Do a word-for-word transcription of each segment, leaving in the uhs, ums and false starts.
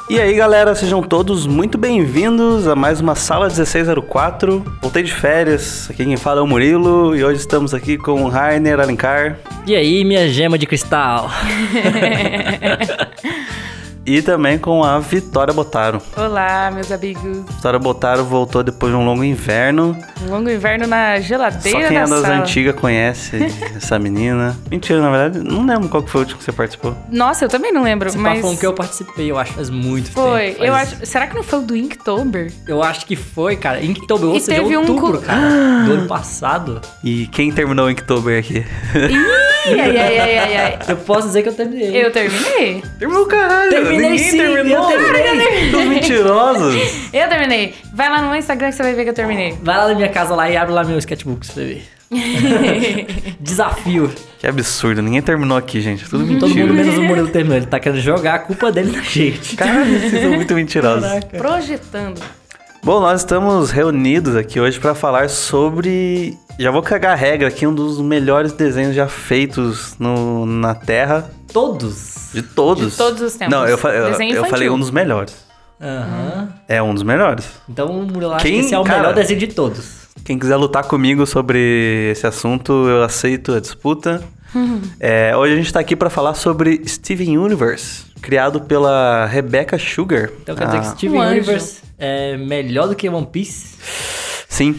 E aí galera, sejam todos muito bem-vindos a mais uma Sala dezesseis zero quatro. Voltei de férias, aqui quem fala é o Murilo e hoje estamos aqui com o Rainer Alencar. E aí, minha gema de cristal? E também com a Vitória Botaro. Olá, meus amigos. Vitória Botaro voltou depois de um longo inverno. Um longo inverno na geladeira Só quem é da das sala. antigas conhece essa menina. Mentira, na verdade, não lembro qual que foi o último que você participou. Nossa, eu também não lembro, Você mas... foi um que eu participei, eu acho, faz muito Foi, tempo. eu Faz- acho... Será que não foi o do Inktober? Eu acho que foi, cara. Inktober, ou E seja, teve um outubro, co- cara, do ano passado. E quem terminou o Inktober aqui? Ih, ai, ai, ai, ai, ai. Eu posso dizer que eu terminei. Eu terminei. Terminou, caralho! Terminei Ninguém sim, terminou! eu terminei. Tô mentirosos! Eu terminei. Vai lá no meu Instagram que você vai ver que eu terminei. Vai lá na minha casa lá e abre lá meu sketchbook pra você ver. Desafio. Que absurdo, ninguém terminou aqui, gente. É tudo Todo mentira. mundo menos o Murilo terminou. Ele tá querendo jogar a culpa dele na gente. Caralho, vocês são muito mentirosos. Caraca. Projetando. Bom, nós estamos reunidos aqui hoje pra falar sobre... Já vou cagar a regra aqui, um dos melhores desenhos já feitos no, na Terra. Todos. De todos. De todos os tempos. Não, eu, fa- eu, Desenho eu infantil. falei um dos melhores. Aham. É um dos melhores. Então o Murilo acha Quem, que esse é o cara? melhor desenho de todos. Quem quiser lutar comigo sobre esse assunto, eu aceito a disputa. É, hoje a gente tá aqui pra falar sobre Steven Universe, criado pela Rebecca Sugar. Então quer dizer que Ah, Steven Um anjo. Universe é melhor do que One Piece? Sim.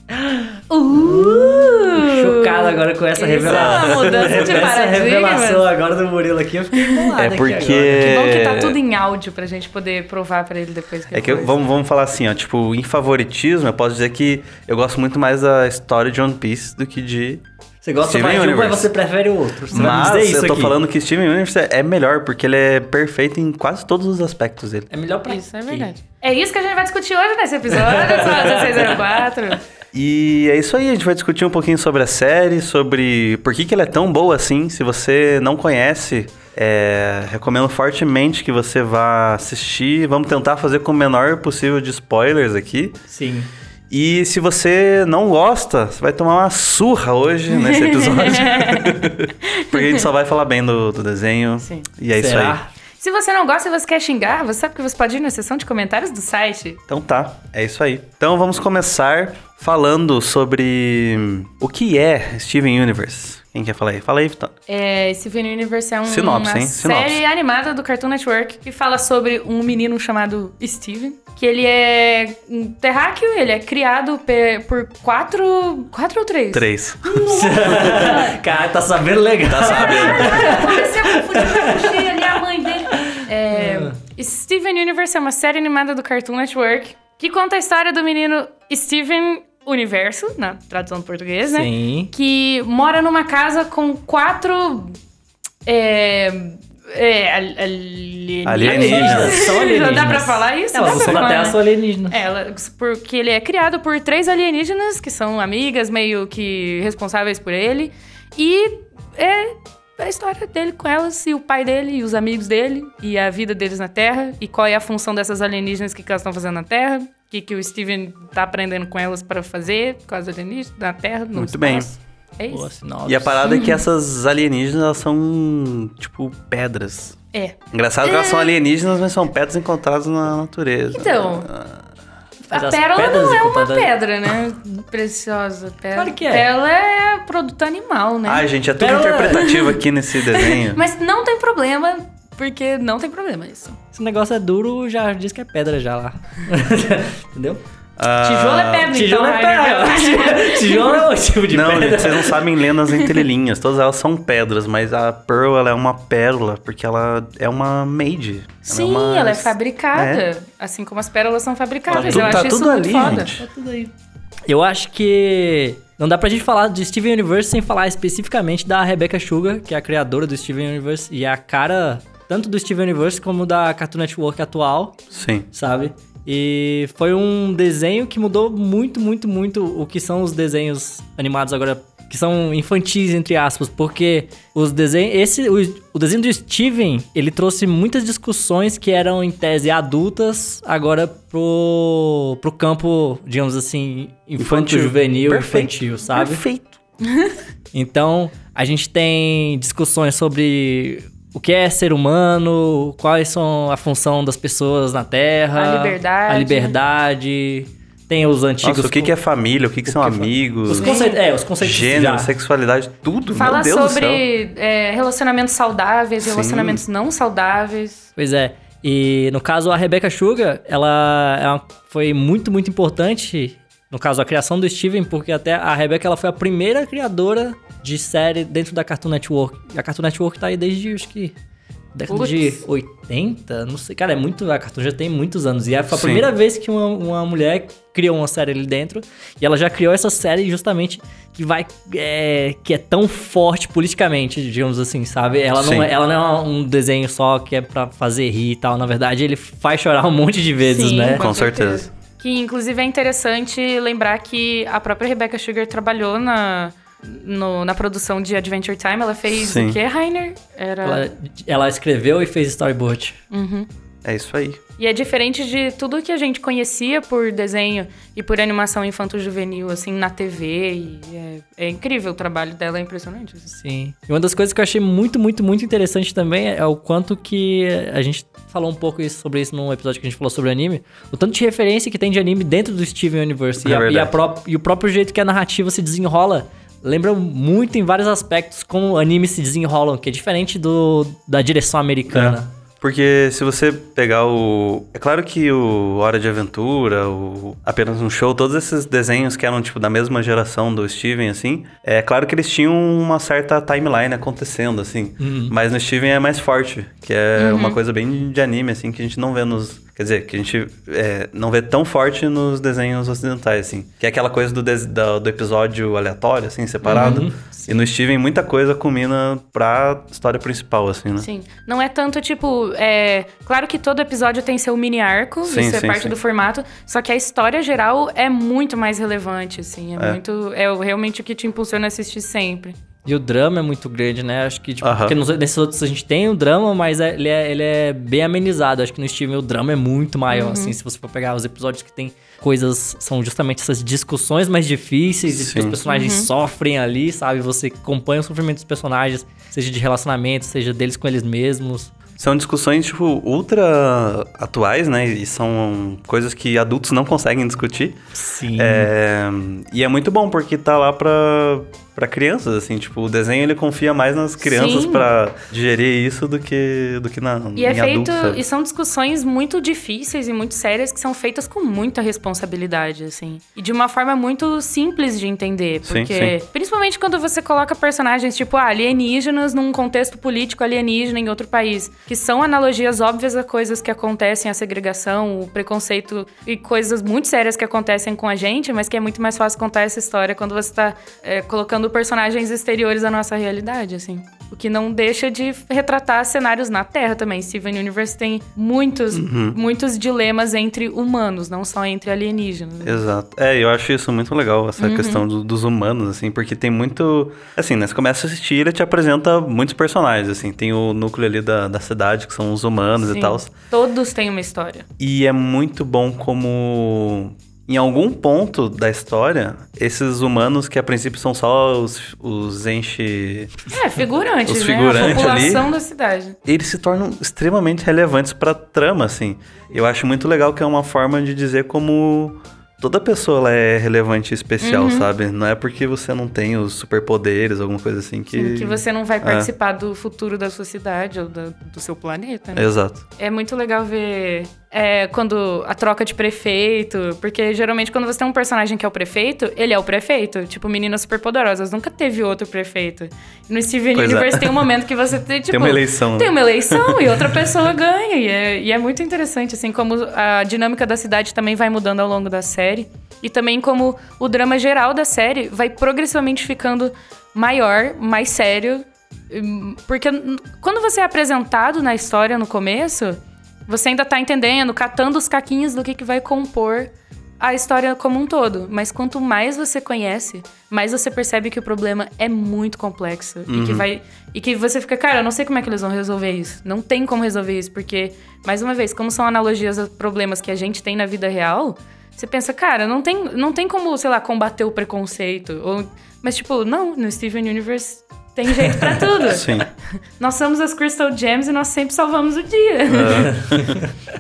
Uh! Chocado agora com essa Isso revelação. é uma mudança de Essa paradigmas. revelação agora do Murilo aqui, eu fiquei bolado É aqui porque... agora. Que bom que tá tudo em áudio pra gente poder provar pra ele depois que É que eu- foi. vamos, vamos falar assim, ó, tipo, em favoritismo, eu posso dizer que eu gosto muito mais da história de One Piece do que de... Você gosta Steven mais de um, mas Universe. você prefere o outro. Você vai me Mas dizer isso eu tô aqui. falando que Steven Universe é melhor, porque ele é perfeito em quase todos os aspectos dele. É melhor pra Isso é quê? verdade. É isso que a gente vai discutir hoje nesse episódio, só dezesseis zero quatro. E é isso aí, a gente vai discutir um pouquinho sobre a série, sobre por que, que ela é tão boa assim. Se você não conhece, é, recomendo fortemente que você vá assistir. Vamos tentar fazer com o menor possível de spoilers aqui. Sim. E se você não gosta, você vai tomar uma surra hoje nesse episódio. Porque a gente só vai falar bem do, do desenho. Sim. E é isso Será? aí. Se você não gosta e você quer xingar, você sabe que você pode ir na seção de comentários do site. Então tá, é isso aí. Então vamos começar falando sobre o que é Steven Universe. Quem quer falar aí? Fala aí, Vitória. É, Steven Universe é um- Sinopse, uma hein? série Sinopse. animada do Cartoon Network que fala sobre um menino chamado Steven, que ele é um terráqueo, ele é criado pe- por quatro... Quatro ou três? Três. Cara, tá sabendo legal. Tá sabendo? Parecia confundido, eu puxei ali a mãe dele. É, Steven Universe é uma série animada do Cartoon Network que conta a história do menino Steven Universo, na tradução do português, né? Sim. Que mora numa casa com quatro... É... É... al- alienígenas. Alienígenas. São alienígenas. Dá pra falar isso? Ela Dá pra só da falar, Terra né? são alienígenas. É, ela- porque ele é criado por três alienígenas, que são amigas meio que responsáveis por ele. E é a história dele com elas, e o pai dele, e os amigos dele, e a vida deles na Terra, e qual é a função dessas alienígenas, o que, que elas estão fazendo na Terra, o que, que o Steven tá aprendendo com elas para fazer, com as alienígenas na Terra, no Muito bem. espaço. É isso. Boa sinopse. E a parada é que essas alienígenas, elas são, tipo, pedras. É. Engraçado que elas são alienígenas, mas são pedras encontradas na natureza. Então, Mas a as pérola pedras não é uma encontradas- pedra, né? Preciosa. Pérola. Claro que é. Pérola é produto animal, né? Ai, gente, é tudo Pérola- interpretativo aqui nesse desenho. Mas não tem problema, porque não tem problema isso. Esse negócio é duro, já diz que é pedra já lá. Entendeu? Ah, Tijolo é pedra, Tijolo então. é Rainer. pedra. Tijolo é o tipo de Não, pedra. gente, vocês não sabem ler nas entrelinhas. Todas elas são pedras, mas a Pearl, ela é uma pérola, porque ela é uma made. Sim, uma- ela é fabricada. É. Assim como as pérolas são fabricadas. Tá tudo- Eu tá acho isso tudo muito ali, foda. gente. Tá tudo aí. Eu acho que não dá pra gente falar de Steven Universe sem falar especificamente da Rebecca Sugar, que é a criadora do Steven Universe e é a cara tanto do Steven Universe como da Cartoon Network atual, Sim. sabe? E foi um desenho que mudou muito, muito, muito o que são os desenhos animados agora, que são infantis, entre aspas, porque os desenhos, esse, o, o desenho do Steven, ele trouxe muitas discussões que eram, em tese, adultas, agora pro, pro campo, digamos assim, infantil, juvenil, Perfeito. infantil, sabe? Perfeito. Então, a gente tem discussões sobre o que é ser humano, quais são a função das pessoas na Terra. A liberdade. A liberdade. Tem os antigos... Nossa, o que, que é família, o que, que são que amigos. Os conceitos, é, os conceitos gênero, já. sexualidade, tudo, Fala meu Deus sobre do céu. É, relacionamentos saudáveis, Sim. relacionamentos não saudáveis. Pois é. E no caso, a Rebecca Sugar, ela, ela foi muito, muito importante, no caso, a criação do Steven, porque até a Rebecca ela foi a primeira criadora de série dentro da Cartoon Network. E a Cartoon Network tá aí desde, acho que, década Putz. de oitenta, não sei. Cara, é muito... A Cartoon já tem muitos anos. E foi a Sim. primeira vez que uma, uma mulher criou uma série ali dentro. E ela já criou essa série justamente que vai... É, que é tão forte politicamente, digamos assim, sabe? Ela não, é, ela não é um desenho só que é pra fazer rir e tal. Na verdade, ele faz chorar um monte de vezes, Sim, né? Com certeza. Que, inclusive, é interessante lembrar que a própria Rebecca Sugar trabalhou na, no, na produção de Adventure Time. Ela fez Sim. o quê, Rainer? Era... Ela, ela escreveu e fez storyboard. Uhum. É isso aí. E é diferente de tudo que a gente conhecia por desenho e por animação infanto-juvenil, assim, na T V. E é, é incrível, o trabalho dela é impressionante. Sim. E uma das coisas que eu achei muito, muito, muito interessante também é o quanto que a gente falou um pouco isso, sobre isso num episódio que a gente falou sobre anime. O tanto de referência que tem de anime dentro do Steven Universe. É e, a, e, a verdade. pró- e o próprio jeito que a narrativa se desenrola lembra muito em vários aspectos como animes se desenrolam, que é diferente do, da direção americana. É. Porque se você pegar o... É claro que o Hora de Aventura, o Apenas um Show, todos esses desenhos que eram, tipo, da mesma geração do Steven, assim, é claro que eles tinham uma certa timeline acontecendo, assim. Uhum. Mas no Steven é mais forte, que é uma coisa bem de anime, assim, que a gente não vê nos... Quer dizer, que a gente é, não vê tão forte nos desenhos ocidentais, assim. Que é aquela coisa do, des- do, do episódio aleatório, assim, separado. Uhum, E no Steven, muita coisa combina pra história principal, assim, né? Sim. Não é tanto, tipo... É... Claro que todo episódio tem seu mini arco, Sim, isso é sim, parte sim. do formato. Só que a história geral é muito mais relevante, assim. É, É. muito... É realmente o que te impulsiona a assistir sempre. E o drama é muito grande, né? Acho que, tipo, Aham. porque nos, nesses outros a gente tem o drama, mas é- ele, é, ele é bem amenizado. Acho que no Steven o drama é muito maior, assim. Se você for pegar os episódios que tem coisas... São justamente essas discussões mais difíceis, e que os Sim. personagens sofrem ali, sabe? Você acompanha o sofrimento dos personagens, seja de relacionamento, seja deles com eles mesmos. São discussões, tipo, ultra atuais, né? E são coisas que adultos não conseguem discutir. Sim. É, e é muito bom, porque tá lá pra, pra crianças, assim. Tipo, o desenho, ele confia mais nas crianças Sim. pra digerir isso do que, do que na, E em é feito... adultos, sabe? E são discussões muito difíceis e muito sérias que são feitas com muita responsabilidade, assim. E de uma forma muito simples de entender. Sim, Porque, sim. principalmente quando você coloca personagens, tipo, ah, alienígenas num contexto político alienígena em outro país. Que são analogias óbvias a coisas que acontecem, a segregação, o preconceito e coisas muito sérias que acontecem com a gente, mas que é muito mais fácil contar essa história quando você tá é, colocando personagens exteriores à nossa realidade, assim. O que não deixa de retratar cenários na Terra também. Steven Universe tem muitos, Uhum. muitos dilemas entre humanos, não só entre alienígenas. Exato. É, eu acho isso muito legal, essa Uhum. questão do- dos humanos, assim, porque tem muito... Assim, né, você começa a assistir, ele te apresenta muitos personagens, assim. Tem o núcleo ali da, da cidade, que são os humanos Sim. e tal. Todos têm uma história. E é muito bom como... Em algum ponto da história, esses humanos que a princípio são só os, os enche... É, figurantes, Os né? figurantes A população ali. da cidade. Eles se tornam extremamente relevantes pra trama, assim. Eu acho muito legal que é uma forma de dizer como... Toda pessoa ela é relevante e especial, Uhum. sabe? Não é porque você não tem os superpoderes, alguma coisa assim que... Que você não vai É. participar do futuro da sua cidade ou da- do seu planeta, né? Exato. É muito legal ver é, quando a troca de prefeito, porque geralmente quando você tem um personagem que é o prefeito, ele é o prefeito. Tipo, Meninas Superpoderosas, nunca teve outro prefeito. No Steven Pois é. Universe tem um momento que você tem, tipo... Tem uma eleição. Tem uma eleição e outra pessoa ganha. E é, e é muito interessante, assim, como a dinâmica da cidade também vai mudando ao longo da série. E também como o drama geral da série vai progressivamente ficando maior, mais sério. Hum, Porque n- quando você é apresentado na história no começo, você ainda tá entendendo, catando os caquinhos do que, que vai compor a história como um todo. Mas quanto mais você conhece, mais você percebe que o problema é muito complexo. E, que vai, e que você fica, cara, eu não sei como é que eles vão resolver isso. Não tem como resolver isso, porque, mais uma vez, como são analogias a problemas que a gente tem na vida real, você pensa, cara, não tem, não tem como, sei lá, combater o preconceito. Ou, mas, tipo, não, no Steven Universe Tem jeito pra tudo. Sim. Nós somos as Crystal Gems e nós sempre salvamos o dia. É.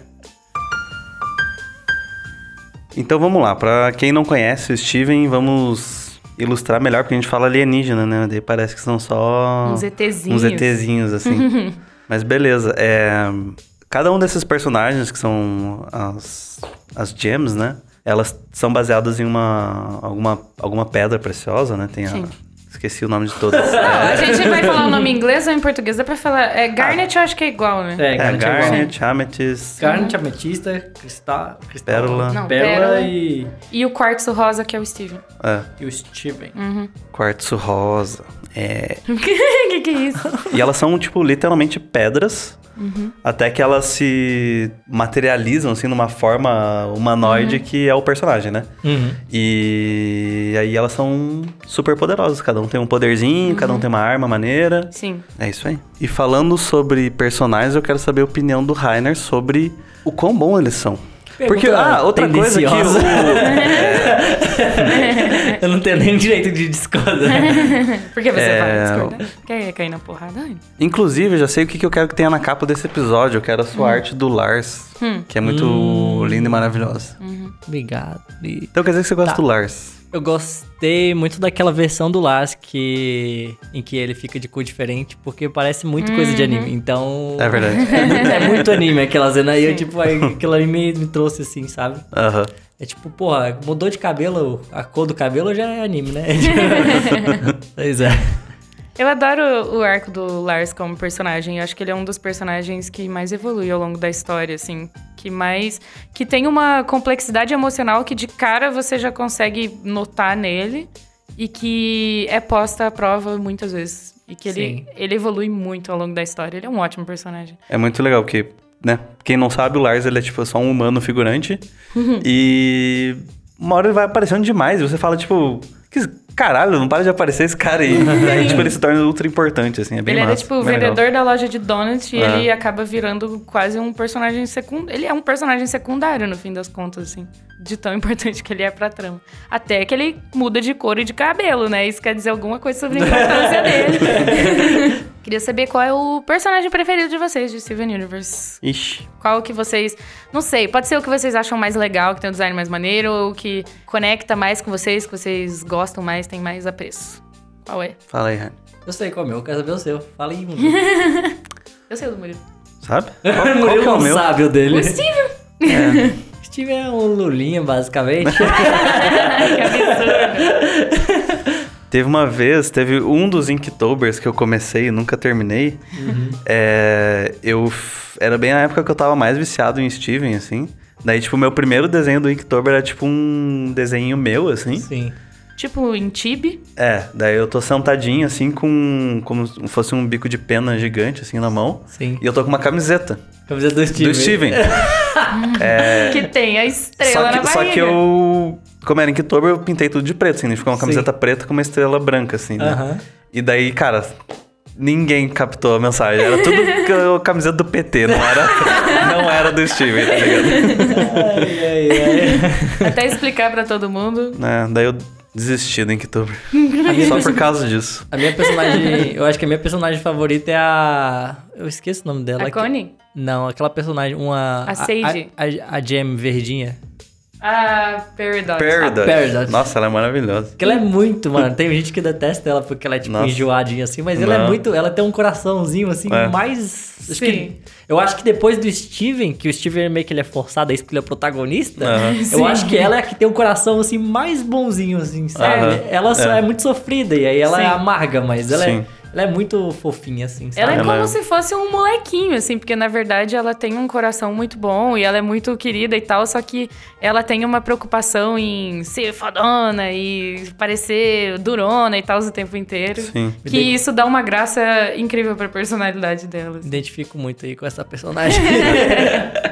Então vamos lá, pra quem não conhece o Steven, vamos ilustrar melhor, porque a gente fala alienígena, né? Daí parece que são só... Uns ETzinhos. Uns ETzinhos, assim. Mas beleza, é... Cada um desses personagens, que são as, as gems, né? Elas são baseadas em uma... Alguma, alguma pedra preciosa, né? Tem a... Sim. Esqueci o nome de todas. Não, é... a gente vai falar o nome em inglês ou em português? Dá pra falar... É, Garnet eu acho que é igual, né? É, É, Garnet é igual. Garnet, Amethyst, Garnet, ametista, cristal, cristal Pérola. Não, pérola pérola. e, E o quartzo rosa, que é o Steven. é, e o Steven. Uhum. quartzo rosa. É... que que é isso? E elas são, tipo, literalmente pedras. Uhum. Até que elas se materializam, assim, numa forma humanoide que é o personagem, né? Uhum. E aí elas são super poderosas. Cada um tem um poderzinho, cada um tem uma arma maneira. Sim. É isso aí. E falando sobre personagens, eu quero saber a opinião do Rainer sobre o quão bom eles são. Porque, Pergunta ah, outra coisa que tendenciosa. o... Eu não tenho nem direito de discordar. Por que você É, vai discordar? Quer cair na porrada? Ai. Inclusive, eu já sei o que que eu quero que tenha na capa desse episódio. Eu quero a sua arte do Lars, Hum. que é muito Hum. linda e maravilhosa. Obrigado. E Então quer dizer que você gosta Tá. do Lars. eu gostei muito daquela versão do Lars que, em que ele fica de cor diferente, porque parece muito coisa de anime. Então... É verdade. É, muito- é muito anime aquela cena aí. Eu, tipo, aí, aquilo ali me, me trouxe assim, sabe? Aham. É tipo, porra, mudou de cabelo, a cor do cabelo já é anime, né? Pois é. Eu adoro o arco do Lars como personagem. Eu acho que ele é um dos personagens que mais evolui ao longo da história, assim. Que mais... Que tem uma complexidade emocional que de cara você já consegue notar nele. E que é posta à prova muitas vezes. E que ele, Sim. ele evolui muito ao longo da história. Ele é um ótimo personagem. É muito legal, porque, né? Quem não sabe, o Lars, ele é tipo só um humano figurante. E uma hora ele vai aparecendo demais. E você fala, tipo... Que caralho, não para de aparecer esse cara aí. E aí, tipo, ele se torna ultra importante, assim. É bem Ele massa. era, tipo, o bem legal. vendedor da loja de donuts e É. ele acaba virando quase um personagem secundário. Ele é um personagem secundário, no fim das contas, assim. De tão importante que ele é pra trama. Até que ele muda de cor e de cabelo, né? Isso quer dizer alguma coisa sobre a importância dele. Queria saber qual é o personagem preferido de vocês, de Steven Universe. Ixi. Qual que vocês... Não sei, pode ser o que vocês acham mais legal, que tem um design mais maneiro, ou que conecta mais com vocês, que vocês gostam mais, tem mais apreço. Qual é? Fala aí, Rani. Eu sei qual é o meu, eu quero saber o seu. Fala aí, Murilo. Eu sei o do Murilo. Sabe? Qual, qual que Murilo é o não meu? sabe o dele. O Steven! Steve é um lulinha, basicamente. Que absurdo. Teve uma vez, teve um dos Inketobers que eu comecei e nunca terminei. É, eu... f- Era bem na época que eu tava mais viciado em Steven, assim. Daí, tipo, o meu primeiro desenho do Inktober era, tipo, um desenho meu, assim. Sim. Tipo, em Tibi. É, daí eu tô sentadinho, assim, com... Como se fosse um bico de pena gigante, assim, na mão. Sim. E eu tô com uma camiseta Camiseta do Steven. do Steven. Que tem a estrela Só na que, só barriga. que eu... Como era Inktober, eu pintei tudo de preto, assim. Né? Ficou uma Sim. camiseta preta com uma estrela branca, assim, né? Aham. E daí, cara... Ninguém captou a mensagem. Era tudo ca- camiseta do P T, não era, não era do Steven, tá ligado? Ai, ai, ai. Até explicar pra todo mundo. É, daí eu desisti do Inktober. minha Só perso- por causa disso. A minha personagem... Eu acho que a minha personagem favorita é a... Eu esqueço o nome dela. A que- Connie? Não, aquela personagem, uma... A Sage. A, a, a Gem verdinha. A Peridot. Peridot. Peridot. Nossa, ela é maravilhosa. Porque ela é muito, mano. Tem gente que detesta ela porque ela é, tipo, Nossa. enjoadinha assim. Mas ela é Não. muito... Ela tem um coraçãozinho, assim, É. mais... Acho Sim. que, eu acho que depois do Steven, que o Steven meio que ele é forçado a isso porque ele é o protagonista. Aham. Sim. Eu acho que ela é a que tem um coração, assim, mais bonzinho, assim, sabe? Aham. Ela só É. é. muito sofrida e aí ela é Sim. amarga, mas ela é, Sim. ela é muito fofinha, assim, sabe? Ela é Ela como é- se fosse um molequinho, assim, porque na verdade ela tem um coração muito bom e ela é muito querida e tal, só que ela tem uma preocupação em ser fodona e parecer durona e tal o tempo inteiro. Sim. Que isso dá uma graça incrível pra personalidade dela. assim. Identifico muito aí com essa personagem.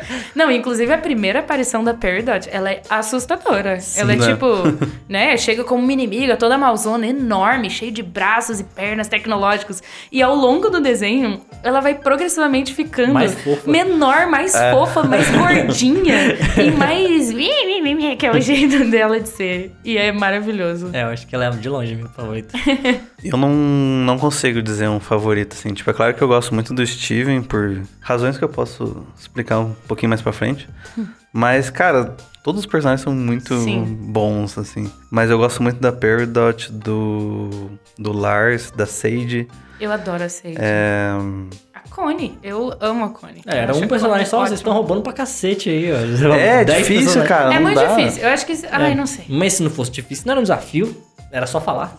Não, inclusive a primeira aparição da Peridot, ela é assustadora. Sim, ela é né? tipo, né, chega como uma inimiga toda malzona, enorme, cheia de braços e pernas tecnológicos. E ao longo do desenho, ela vai progressivamente ficando mais fofa. menor, mais é. fofa, mais gordinha e mais... que é o jeito dela de ser. E é maravilhoso. É, eu acho que ela é de longe meu favorito. Eu não, não consigo dizer um favorito, assim. Tipo, é claro que eu gosto muito do Steven, por razões que eu posso explicar um pouquinho mais pra frente. Hum. Mas, cara, todos os personagens são muito Sim. bons, assim. Mas eu gosto muito da Peridot, do, do Lars, da Sage. Eu adoro a Sage. É... A Connie. Eu amo a Connie. É, era um personagem só, vocês estão roubando pra cacete aí, ó. É difícil, cara. É muito dá. difícil. Eu acho que... Ai, é. não sei. Mas se não fosse difícil, não era um desafio. Era só falar.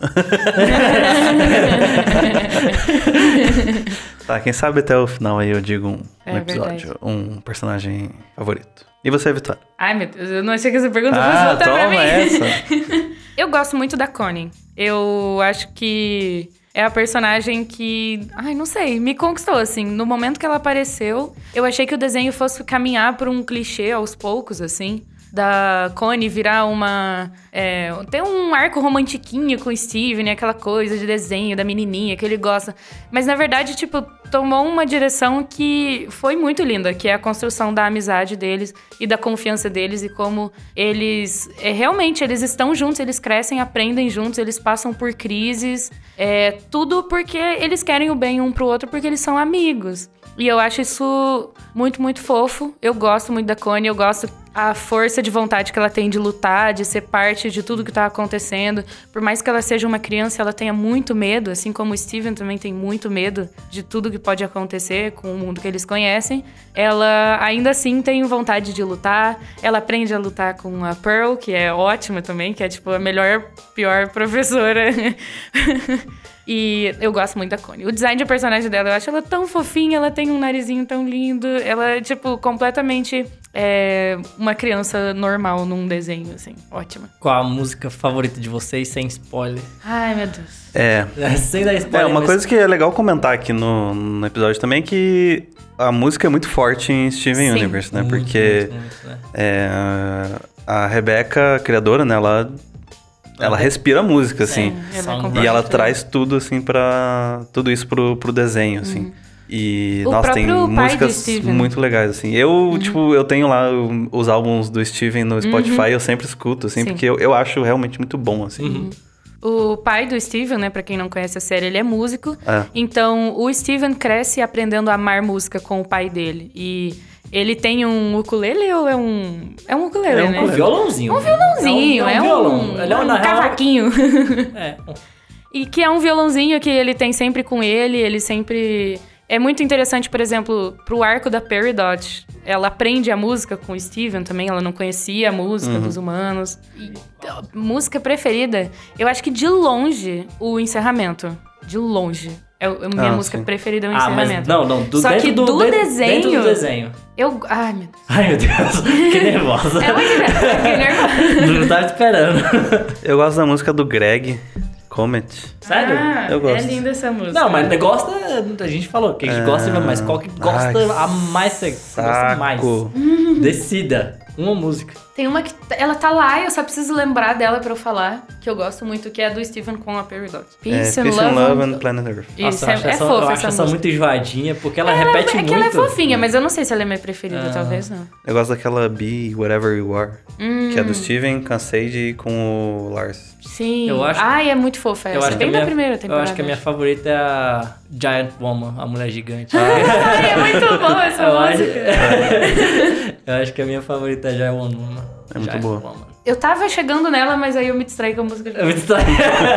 Tá, quem sabe até o final aí eu digo um, é, um episódio, verdade. um personagem favorito. E você, Vitória? Ai, meu Deus, eu não achei que essa pergunta ah, fosse voltar pra mim. essa. Eu gosto muito da Connie. Eu acho que é a personagem que... Ai, não sei, me conquistou, assim. No momento que ela apareceu, eu achei que o desenho fosse caminhar por um clichê aos poucos, assim. Da Connie virar uma... É, tem um arco romantiquinho com o Steven, aquela coisa de desenho da menininha que ele gosta. Mas, na verdade, tipo, tomou uma direção que foi muito linda, que é a construção da amizade deles e da confiança deles e como eles... É, realmente, eles estão juntos, eles crescem, aprendem juntos, eles passam por crises. É, tudo porque eles querem o bem um pro outro, porque eles são amigos. E eu acho isso muito, muito fofo. Eu gosto muito da Connie, eu gosto a força de vontade que ela tem de lutar, de ser parte de tudo que tá acontecendo. Por mais que ela seja uma criança, ela tenha muito medo, assim como o Steven também tem muito medo de tudo que pode acontecer com o mundo que eles conhecem. Ela ainda assim tem vontade de lutar. Ela aprende a lutar com a Pearl, que é ótima também, que é tipo a melhor, pior professora. E eu gosto muito da Connie. O design de personagem dela, eu acho ela tão fofinha, ela tem um narizinho tão lindo. Ela é, tipo, completamente é, uma criança normal num desenho, assim. Ótima. Qual a música favorita de vocês, sem spoiler? Ai, meu Deus. É. Sem dar spoiler. É, uma mas... coisa que é legal comentar aqui no, no episódio também é que a música é muito forte em Steven Sim. Universe, né? Muito, Porque muito, muito, né? é, a Rebecca, a criadora, né? Ela... Ela respira música, assim. Sim, ela e ela traz tudo, assim, pra... Tudo isso pro, pro desenho, assim. Uhum. E, o nossa, tem músicas Steven. muito legais, assim. Eu, uhum. tipo, eu tenho lá os álbuns do Steven no Spotify, uhum. eu sempre escuto, assim, Sim. porque eu, eu acho realmente muito bom, assim. Uhum. O pai do Steven, né, pra quem não conhece a série, ele é músico. É. Então, o Steven cresce aprendendo a amar música com o pai dele. E... Ele tem um ukulele ou é um... É um ukulele, é um, né? Um violãozinho. Um violãozinho, é um, é um, violão. Ele é um, um cavaquinho. É. E que é um violãozinho que ele tem sempre com ele, ele sempre... É muito interessante, por exemplo, pro arco da Peridot. Ela aprende a música com o Steven também, ela não conhecia a música uhum. dos humanos. E, música preferida, eu acho que de longe, o encerramento. De longe. É a minha ah, música sim. preferida é o ah, encerramento. Mas não, não. Do, Só que do, do desenho... Dentro do desenho. Eu... Ai, meu Deus. Ai, meu Deus. Que nervosa. É muito nervosa. Fiquei nervosa. Não tava esperando. Eu gosto da música do Greg, Comet. Sério? Ah, eu gosto. É linda essa música. Não, mas gosta... A gente falou que a gente é... gosta, mas qual que gosta Ai, a mais... Você gosta mais? Decida. Uma música. Tem uma que ela tá lá e eu só preciso lembrar dela pra eu falar, que eu gosto muito, que é a do Steven com a Peridot. Peace, é, and, Peace love, and Love and Planet Earth. Isso, Nossa, é, é fofa essa, eu acho essa essa muito enjoadinha, porque ela, ela repete é, muito. É que ela é fofinha, mas eu não sei se ela é minha preferida, ah. talvez não. Eu gosto daquela Be Whatever You Are, hum. que é do Steven, Cansei com o Lars. Sim. Eu acho, Ai, é muito fofa essa. Eu acho é bem da primeira temporada. Eu acho que a minha favorita é a Giant Woman, a mulher gigante. Ai, é muito boa essa eu música. Acho, eu acho que a minha favorita é a Giant Woman. É muito Giant boa. Woman. Eu tava chegando nela, mas aí eu me distraí com a música. Eu me distraí.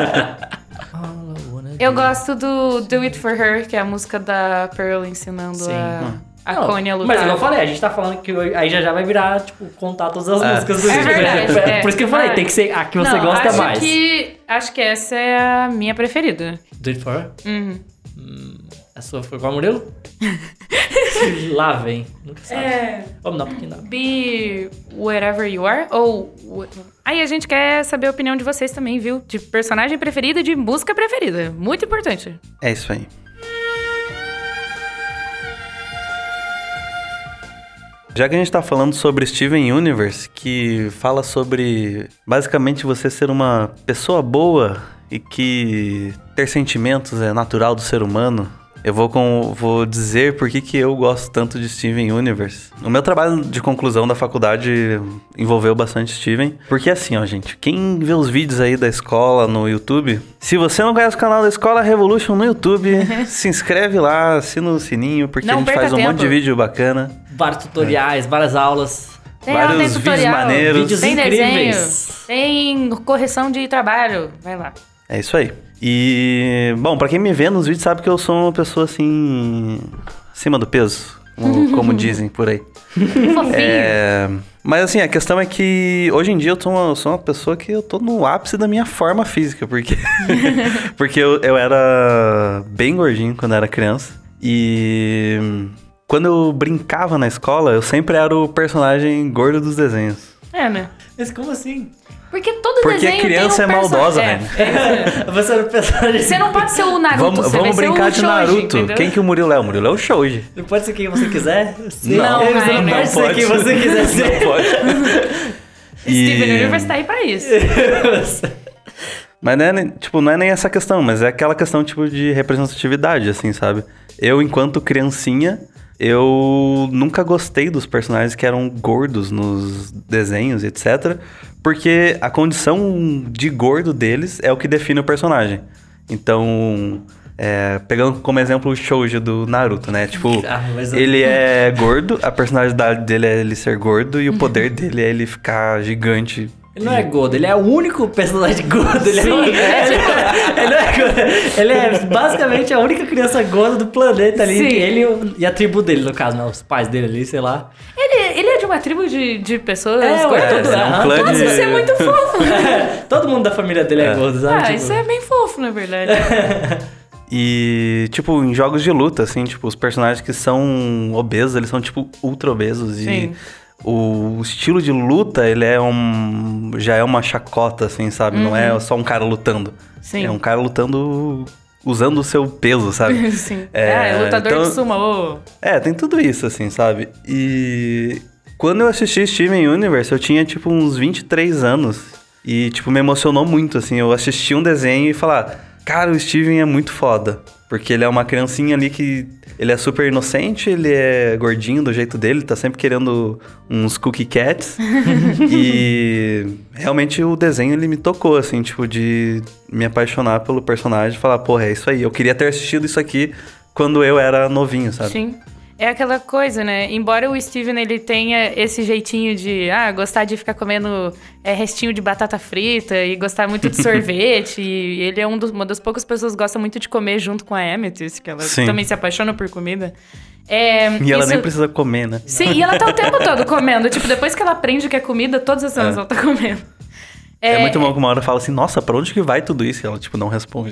Eu gosto do Do It For Her, que é a música da Pearl ensinando Sim. a... A não, Connie a lutar. Mas igual eu falei, a gente tá falando que aí já já vai virar, tipo, contar todas as é. músicas do é verdade, é. Por isso que eu falei, é. tem que ser a que você não, gosta acho mais. Que, acho que essa é a minha preferida. Do It For Her? Uhum. Hum, a sua foi qual, Murilo? Lá vem. Nunca sabe. É. Vamos dar um pouquinho. Be Wherever You Are. Ou... Aí a gente quer saber a opinião de vocês também, viu? De personagem preferido e de música preferida. Muito importante. É isso aí. Já que a gente tá falando sobre Steven Universe, que fala sobre basicamente você ser uma pessoa boa e que ter sentimentos é natural do ser humano, eu vou, com, vou dizer por que que eu gosto tanto de Steven Universe. O meu trabalho de conclusão da faculdade envolveu bastante Steven. Porque assim, ó, gente, quem vê os vídeos aí da escola no YouTube, se você não conhece o canal da Escola Revolution no YouTube, se inscreve lá, assina o sininho, porque Não a gente perca faz um tempo. monte de vídeo bacana. Vários tutoriais, várias aulas. Tem aula, Vários tem vídeos tutorial, maneiros. Vídeos tem incríveis. desenho, tem correção de trabalho. Vai lá. É isso aí. E, bom, pra quem me vê nos vídeos sabe que eu sou uma pessoa, assim, acima do peso, como, como dizem por aí. Fofinho. É, mas, assim, a questão é que hoje em dia eu sou uma, sou uma pessoa que eu tô no ápice da minha forma física, porque, porque eu, eu era bem gordinho quando era criança. E quando eu brincava na escola, eu sempre era o personagem gordo dos desenhos. É, né? Mas como assim? Porque todo Porque desenho criança tem um é maldosa, perso- né? É, é. Você era o personagem. Você não pode ser o Naruto, Vamos, você vamos vai brincar ser de o Shoji, Naruto. entendeu? Quem que o Murilo é? O Murilo é o Shoji. Não pode ser quem você quiser? Sim. Não, você vai, não não pode ser pode. quem você quiser ser. Não pode. Steven E- Universe tá aí pra isso. Mas não é, nem- tipo, não é nem essa questão, mas é aquela questão tipo de representatividade, assim, sabe? Eu, enquanto criancinha, eu nunca gostei dos personagens que eram gordos nos desenhos, etcétera. Porque a condição de gordo deles é o que define o personagem. Então, é, pegando como exemplo o Shoujo do Naruto, né? Tipo, Ah, mas eu- ele é gordo, a personalidade dele é ele ser gordo e o poder dele é ele ficar gigante. Ele não é gordo, ele é o único personagem gordo. Ele, Sim, é, ele, é, ele não é gordo. Ele é basicamente a única criança gorda do planeta ali. Sim. Ele e o- e a tribo dele, no caso, né? Os pais dele ali, sei lá. Ele, ele é de uma tribo de, de pessoas É, ué, gordas? todo- é um aham, clã Nossa, de- isso é muito fofo. Todo mundo da família dele é, É. gordo, sabe? Ah, Tipo, isso é bem fofo, na verdade. E, tipo, em jogos de luta, assim, tipo, os personagens que são obesos, eles são, tipo, ultra obesos. Sim. E o estilo de luta, ele é um... já é uma chacota, assim, sabe? Não é só um cara lutando. Sim. É um cara lutando usando o seu peso, sabe? Sim. É, ah, é lutador então- de sumo. É, tem tudo isso, assim, sabe? E quando eu assisti Steven Universe, eu tinha, tipo, uns vinte e três anos. E, tipo, me emocionou muito, assim. Eu assisti um desenho e falar, cara, o Steven é muito foda. Porque ele é uma criancinha ali que... ele é super inocente, ele é gordinho do jeito dele, tá sempre querendo uns cookie cats. E realmente o desenho, ele me tocou, assim, tipo, de me apaixonar pelo personagem. Falar, porra, é isso aí. Eu queria ter assistido isso aqui quando eu era novinho, sabe? Sim. É aquela coisa, né? Embora o Steven ele tenha esse jeitinho de ah, gostar de ficar comendo é, restinho de batata frita e gostar muito de sorvete, e ele é um dos, uma das poucas pessoas que gosta muito de comer junto com a Amethyst, que ela Sim. também se apaixona por comida. É, E ela isso- nem precisa comer, né? Sim, e ela tá o tempo todo comendo. Tipo, depois que ela aprende o que é comida, todas as cenas É. ela tá comendo. É, muito bom que uma hora fala assim, nossa, pra onde que vai tudo isso? E ela, tipo, não responde.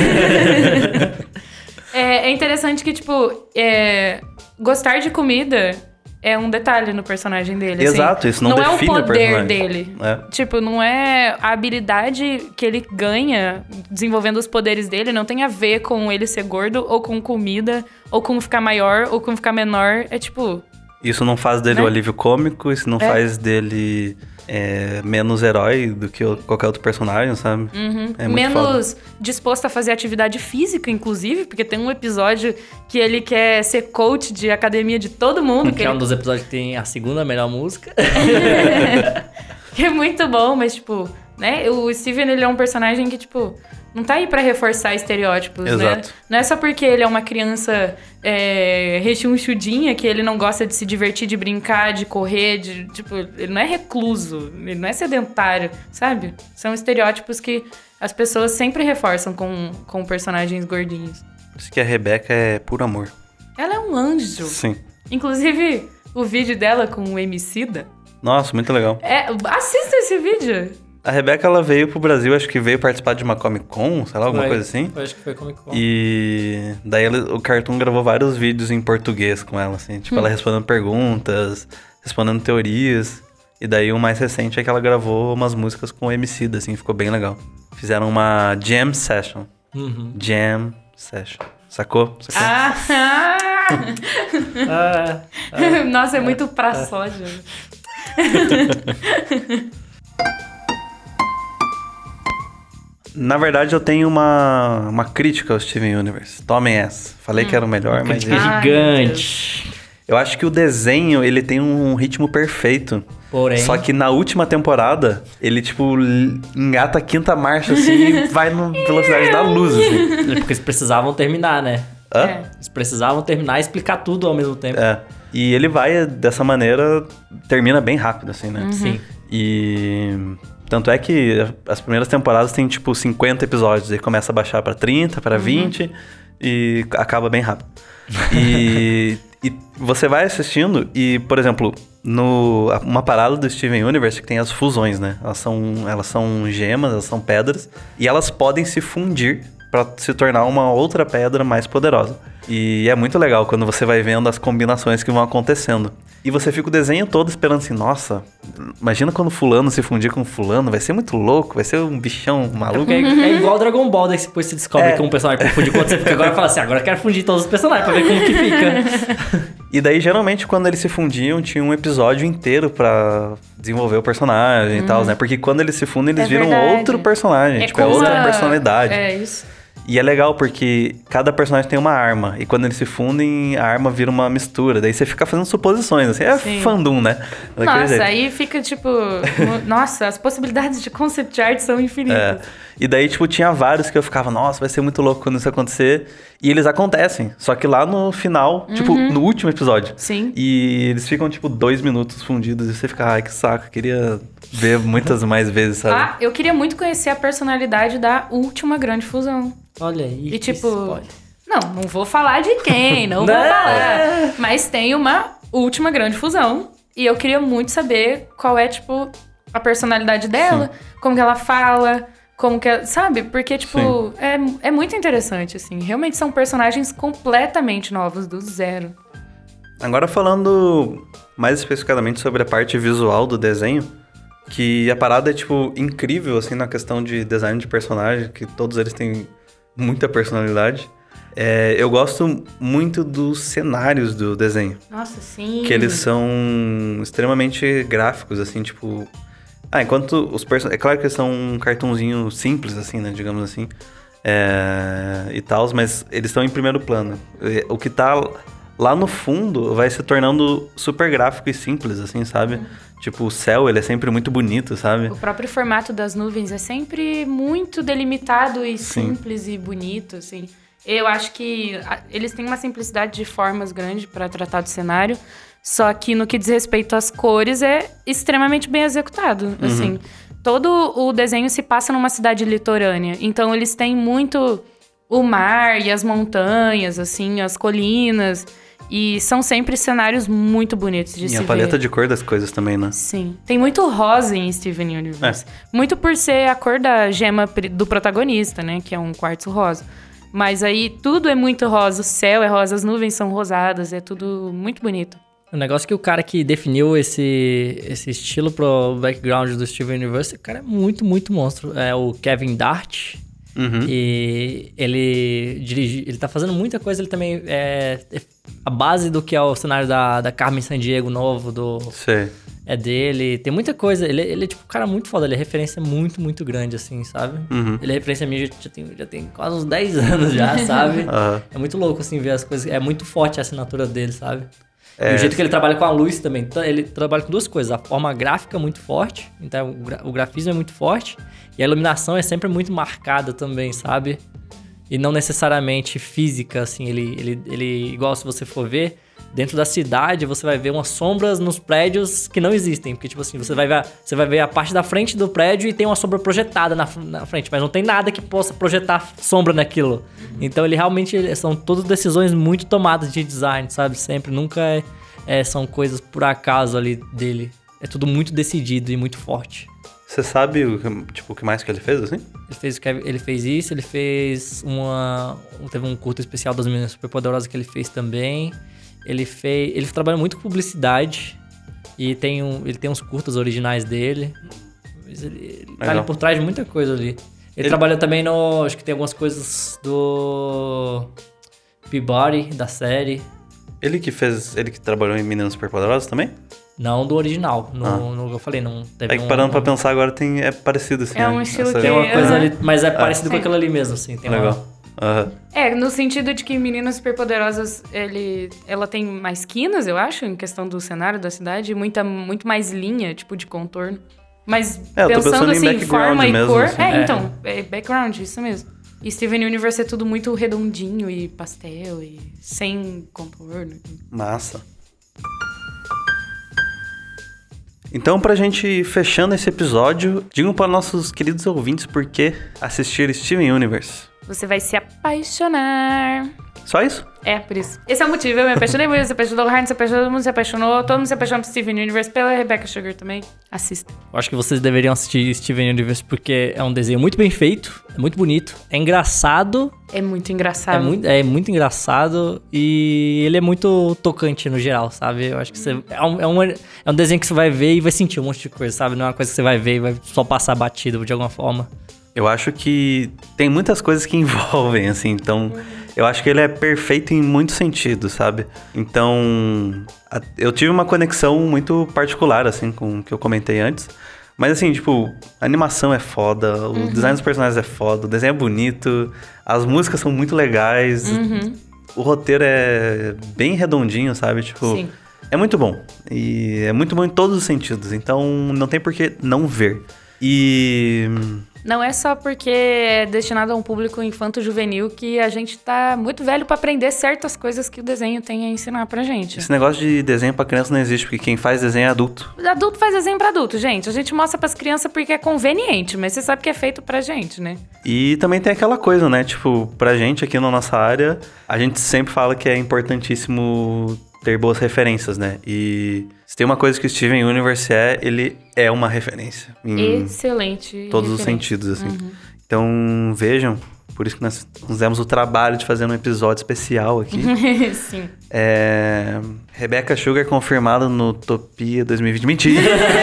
É, é interessante que, tipo, é, gostar de comida é um detalhe no personagem dele. assim. Exato, isso não é o define o poder personagem. dele. É. Tipo, não é a habilidade que ele ganha desenvolvendo os poderes dele, não tem a ver com ele ser gordo, ou com comida, ou com ficar maior, ou com ficar menor. É tipo, Isso não faz dele Né? o alívio cômico, isso não É. faz dele é, menos herói do que o- qualquer outro personagem, sabe? uhum, É muito foda. menos disposto a fazer atividade física, inclusive, porque tem um episódio que ele quer ser coach de academia de todo mundo. Que é um ele- dos episódios que tem a segunda melhor música. Que é muito bom, mas, tipo, né? O Steven, ele é um personagem que, tipo, não tá aí pra reforçar estereótipos, né? Exato. Não é só porque ele é uma criança é, rechonchudinha que ele não gosta de se divertir, de brincar, de correr, de, tipo, ele não é recluso, ele não é sedentário, sabe? São estereótipos que as pessoas sempre reforçam com, com personagens gordinhos. Por isso que a Rebeca é puro amor. Ela é um anjo. Sim. Inclusive, o vídeo dela com o Emicida. Nossa, muito legal. É, assista esse vídeo. A Rebeca, ela veio pro Brasil, acho que veio participar de uma Comic Con, sei lá, alguma Foi. coisa assim. Eu acho que foi Comic Con. E daí ela- o Cartoon gravou vários vídeos em português com ela, assim. Tipo, ela respondendo perguntas, respondendo teorias. E daí o mais recente é que ela gravou umas músicas com o Emicida, assim, ficou bem legal. Fizeram uma jam session. Uhum. Jam session. Sacou? Sacou? Ah, Ah, ah, Nossa, é muito pra soja. Na verdade, eu tenho uma, uma crítica ao Steven Universe. Tomem essa. Falei hum. que era o melhor, mas... Crítica ele... gigante. Eu acho que o desenho, ele tem um ritmo perfeito. Porém... Só que na última temporada, ele, tipo, engata a quinta marcha, assim, e vai na velocidade da luz, assim. Porque eles precisavam terminar, né? Hã? É. Eles precisavam terminar e explicar tudo ao mesmo tempo. É. E ele vai, dessa maneira, termina bem rápido, assim, né? Uhum. Sim. E... Tanto é que as primeiras temporadas tem, tipo, cinquenta episódios. Aí começa a baixar pra trinta, pra vinte uhum. e acaba bem rápido. E, e você vai assistindo e, por exemplo, no, uma parada do Steven Universe que tem as fusões, né? Elas são, elas são gemas, elas são pedras. E elas podem se fundir pra se tornar uma outra pedra mais poderosa. E é muito legal quando você vai vendo as combinações que vão acontecendo. E você fica o desenho todo esperando assim, nossa, imagina quando fulano se fundir com fulano, vai ser muito louco, vai ser um bichão maluco. É, é igual Dragon Ball, daí depois você descobre é. que um personagem confunde com outro, você fica agora e fala assim, agora eu quero fundir todos os personagens pra ver como que fica. E daí, geralmente, quando eles se fundiam, tinha um episódio inteiro pra desenvolver o personagem hum. e tal, né? Porque quando eles se fundem, eles é viram verdade. outro personagem, é tipo, é outra a... personalidade. É isso. E é legal porque cada personagem tem uma arma. E quando eles se fundem, a arma vira uma mistura. Daí você fica fazendo suposições, assim. É Sim. fandom, né? Daquele nossa, jeito. aí fica tipo... nossa, as possibilidades de concept art são infinitas. É. E daí, tipo, tinha vários que eu ficava... Nossa, vai ser muito louco quando isso acontecer. E eles acontecem. Só que lá no final, uhum. tipo, no último episódio. Sim. E eles ficam, tipo, dois minutos fundidos. E você fica, ai, que saco. Queria ver muitas mais vezes, sabe? Ah, eu queria muito conhecer a personalidade da última grande fusão. Olha aí. E tipo, não, não vou falar de quem, não vou falar. Mas tem uma última grande fusão. E eu queria muito saber qual é, tipo, a personalidade dela, Sim. como que ela fala, como que ela, sabe? Porque, tipo, é, é muito interessante, assim. Realmente são personagens completamente novos, do zero. Agora falando mais especificamente sobre a parte visual do desenho, que a parada é, tipo, incrível, assim, na questão de design de personagem, que todos eles têm muita personalidade. É, eu gosto muito dos cenários do desenho. Nossa, sim. Que eles são extremamente gráficos, assim, tipo... Ah, enquanto os personagens... É claro que eles são um cartunzinho simples, assim, né? Digamos assim. É... E tal, mas eles estão em primeiro plano. O que tá lá no fundo vai se tornando super gráfico e simples, assim, sabe? Uhum. Tipo, o céu, ele é sempre muito bonito, sabe? O próprio formato das nuvens é sempre muito delimitado e Sim. simples e bonito, assim. Eu acho que eles têm uma simplicidade de formas grande para tratar do cenário, só que no que diz respeito às cores é extremamente bem executado, uhum. assim. Todo o desenho se passa numa cidade litorânea, então eles têm muito o mar e as montanhas, assim, as colinas... E são sempre cenários muito bonitos de e se ver. E a paleta de cor das coisas também, né? Sim. Tem muito rosa em Steven Universe. É. Muito por ser a cor da gema do protagonista, né? Que é um quartzo rosa. Mas aí tudo é muito rosa. O céu é rosa, as nuvens são rosadas. É tudo muito bonito. O negócio é que o cara que definiu esse, esse estilo pro background do Steven Universe, o cara é muito, muito monstro. É o Kevin Dart. Uhum. E ele dirige, ele tá fazendo muita coisa, ele também é, é a base do que é o cenário da, da Carmen Sandiego novo, do Sei. é dele, tem muita coisa, ele, ele é tipo um cara muito foda, ele é referência muito, muito grande, assim, sabe? Uhum. Ele é referência minha, já, já, tem, já tem quase uns dez anos já, sabe? Uhum. É muito louco, assim, ver as coisas, é muito forte a assinatura dele, sabe? É. E o jeito que ele trabalha com a luz também. Ele trabalha com duas coisas. A forma gráfica é muito forte. Então, o, gra- o grafismo é muito forte. E a iluminação é sempre muito marcada também, sabe? E não necessariamente física, assim. Ele, ele, ele, igual se você for ver, dentro da cidade, você vai ver umas sombras nos prédios que não existem. Porque, tipo assim, você vai ver, você vai ver a parte da frente do prédio e tem uma sombra projetada na, na frente. Mas não tem nada que possa projetar sombra naquilo. Então, ele realmente... São todas decisões muito tomadas de design, sabe? Sempre, nunca é, é, são coisas por acaso ali dele. É tudo muito decidido e muito forte. Você sabe o que, tipo, o que mais que ele fez, assim? Ele fez, ele fez isso, ele fez uma... Teve um curto especial das Meninas Superpoderosas que ele fez também. Ele fez... Ele trabalha muito com publicidade. E tem um, ele tem uns curtas originais dele. Ele, ele tá ali por trás de muita coisa ali. Ele, ele trabalha também no... Acho que tem algumas coisas do... Peabody, da série. Ele que fez... Ele que trabalhou em Meninas Superpoderosas também? Não do original. No, Ah. no eu falei, não teve É que um- parando pra um- pensar agora, tem, é parecido assim. É um né? estilo Essa- que- Tem uma coisa Aham. ali, mas é parecido com sim. aquilo ali mesmo, assim. Tem Legal. uma... Aham. É, no sentido de que Meninas Superpoderosas, ele, ela tem mais quinas, eu acho, em questão do cenário da cidade, muita, muito mais linha, tipo, de contorno. Mas É, eu tô pensando, pensando em assim, background forma e mesmo, cor... assim. É, É. então, é background, isso mesmo. E Steven Universe é tudo muito redondinho e pastel e sem contorno. Massa. Então, pra gente ir fechando esse episódio, digam para nossos queridos ouvintes por que assistir Steven Universe. Você vai se apaixonar. Só isso? É, por isso. Esse é o motivo. Eu me apaixonei muito, se apaixonou o Harn, se apaixonou, todo mundo se apaixonou. Todo mundo se apaixonou por Steven Universe, pela Rebecca Sugar também. Assista. Eu acho que vocês deveriam assistir Steven Universe porque é um desenho muito bem feito, é muito bonito, é engraçado, É muito é engraçado. muito, é muito engraçado e ele é muito tocante no geral, sabe? Eu acho que você... É um, é, um, é um desenho que você vai ver e vai sentir um monte de coisa, sabe? Não é uma coisa que você vai ver e vai só passar batido de alguma forma. Eu acho que tem muitas coisas que envolvem, assim, então eu acho que ele é perfeito em muitos sentidos, sabe? Então, a- eu tive uma conexão muito particular, assim, com o que eu comentei antes. Mas assim, tipo, a animação é foda, o design dos personagens é foda, o desenho é bonito, as músicas são muito legais, Uhum. o roteiro é bem redondinho, sabe? Tipo, Sim. é muito bom. E é muito bom em todos os sentidos, então não tem por que não ver. E... Não é só porque é destinado a um público infanto-juvenil que a gente tá muito velho pra aprender certas coisas que o desenho tem a ensinar pra gente. Esse negócio de desenho pra criança não existe, porque quem faz desenho é adulto. Adulto faz desenho pra adulto, gente. A gente mostra pras crianças porque é conveniente, mas você sabe que é feito pra gente, né? E também tem aquela coisa, né? Tipo, pra gente aqui na nossa área, a gente sempre fala que é importantíssimo ter boas referências, né? E se tem uma coisa que o Steven Universe é, ele é uma referência. Em Excelente. todos os referência. sentidos, assim. Então, vejam. Por isso que nós nos demos o trabalho de fazer um episódio especial aqui. Sim. É... Rebecca Sugar confirmada no Utopia dois mil e vinte. Mentira!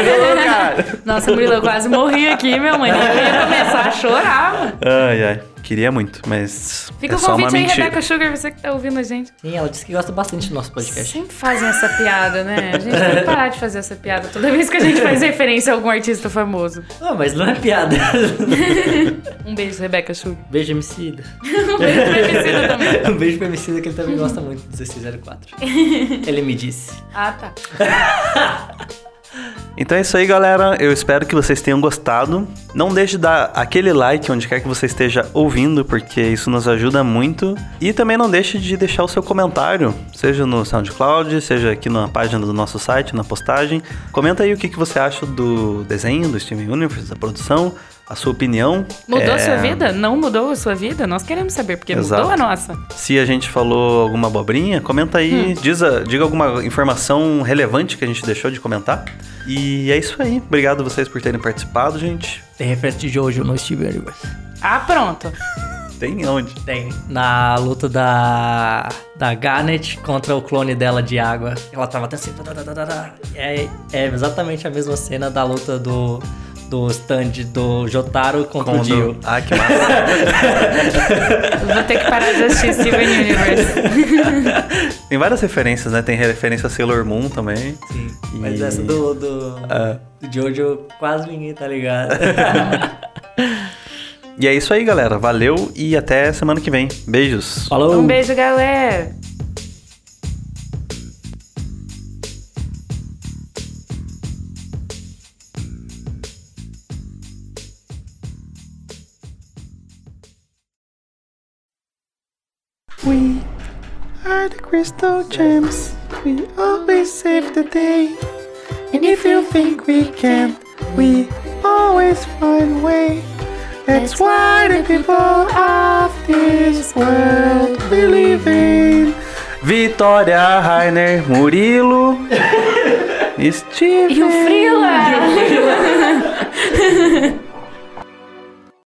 cara! Nossa, Murilo, eu quase morri aqui, meu mãe. Eu ia começar a chorar, mano. Ai, ai. Queria muito, mas Fica é o só uma convite aí, mentira. Rebecca Sugar, você que tá ouvindo a gente. Sim, ela disse que gosta bastante do nosso podcast. Sempre fazem essa piada, né? A gente tem que parar de fazer essa piada toda vez que a gente faz referência a algum artista famoso. Não, mas não é piada. Um beijo, Rebecca Sugar. Beijo, Emicida. Um beijo pra Emicida também. Um beijo pro Emicida, que ele também gosta muito do dezesseis zero quatro. Ele me disse. Ah, tá. Então é isso aí, galera. Eu espero que vocês tenham gostado. Não deixe de dar aquele like onde quer que você esteja ouvindo, porque isso nos ajuda muito. E também não deixe de deixar o seu comentário, seja no SoundCloud, seja aqui na página do nosso site, na postagem. Comenta aí o que que você acha do desenho, do Steven Universe, da produção, a sua opinião. Mudou É, a sua vida? Não mudou a sua vida? Nós queremos saber, porque Exato. mudou a nossa. Se a gente falou alguma abobrinha, comenta aí, diz a- diga alguma informação relevante que a gente deixou de comentar. E é isso aí. Obrigado a vocês por terem participado, gente. Tem referência de Jojo no Steven Universe. Ah, pronto. Tem onde? Tem. Na luta da, da Garnet contra o clone dela de água. Ela tava até assim. Tá, tá, tá, tá, tá. É, é exatamente a mesma cena da luta do, do stand do Jotaro contra o Quando- Dio. Ah, que massa. Eu vou ter que parar de assistir Steven Universe. Tem várias referências, né? Tem referência a Sailor Moon também. Sim. E- Mas essa do, do, Ah. do Jojo quase ninguém tá ligado. E é isso aí, galera. Valeu e até semana que vem. Beijos. Falou! Um beijo, galera. We are the crystal gems. We always save the day. And if you think we can't, we always find a way. That's why the people of this world believe in. Vitória, Rainer, Murilo, Steven. E o Frila!